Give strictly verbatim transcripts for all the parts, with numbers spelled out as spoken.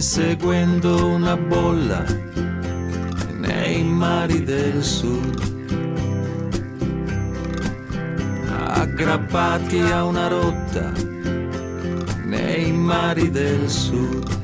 inseguendo una bolla nei mari del sud, aggrappati a una rotta nei mari del sud.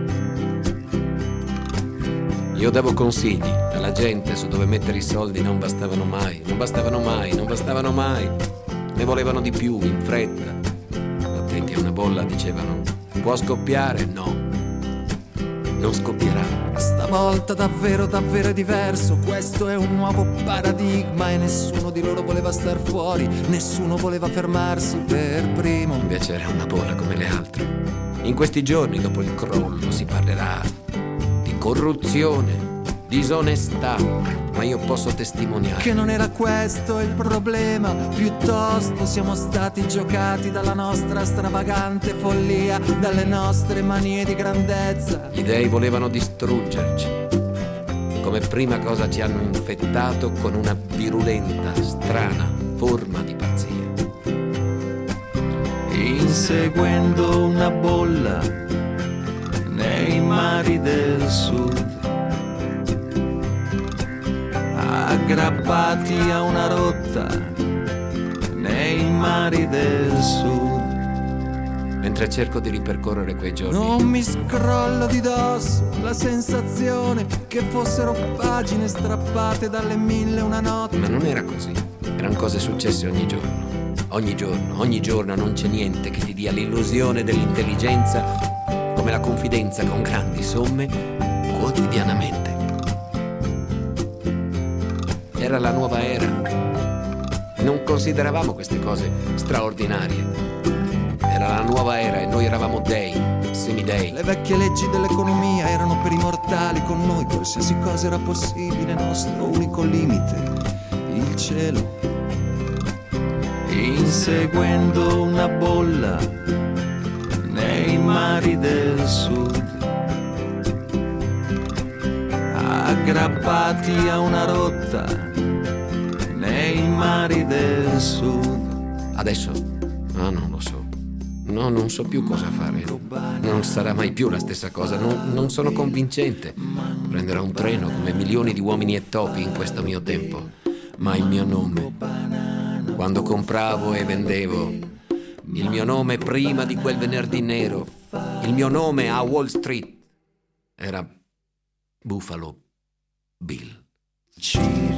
Io davo consigli alla gente su dove mettere i soldi, non bastavano mai, non bastavano mai, non bastavano mai. Ne volevano di più, in fretta. Attenti a una bolla, dicevano. Può scoppiare? No. Non scoppierà. Stavolta davvero, davvero è diverso. Questo è un nuovo paradigma e nessuno di loro voleva star fuori, nessuno voleva fermarsi per primo. Invece era una bolla come le altre. In questi giorni, dopo il crollo, si parlerà di corruzione, disonestà, ma io posso testimoniare che non era questo il problema, piuttosto siamo stati giocati dalla nostra stravagante follia, dalle nostre manie di grandezza. Gli dei volevano distruggerci. Come prima cosa ci hanno infettato con una virulenta, strana forma di pazzia. Inseguendo una bolla nei mari del sud, aggrappati a una rotta nei mari del sud. Mentre cerco di ripercorrere quei giorni, non mi scrollo di dosso la sensazione che fossero pagine strappate dalle mille e una notte. Ma non era così, erano cose successe ogni giorno. Ogni giorno, ogni giorno non c'è niente che ti dia l'illusione dell'intelligenza come la confidenza con grandi somme quotidianamente. Era la nuova era. Non consideravamo queste cose straordinarie. Era la nuova era e noi eravamo dei, semidei. Le vecchie leggi dell'economia erano per i mortali, con noi qualsiasi cosa era possibile, nostro unico limite, il cielo. Inseguendo una bolla nei mari del sud, aggrappati a una rotta nei mari del sud. Adesso? Ah, non lo so. No, non so più cosa fare. Non sarà mai più la stessa cosa. Non, non sono convincente. Prenderò un treno come milioni di uomini e topi in questo mio tempo. Ma il mio nome, quando compravo e vendevo, il mio nome prima di quel venerdì nero, il mio nome a Wall Street era Buffalo Bill. Ci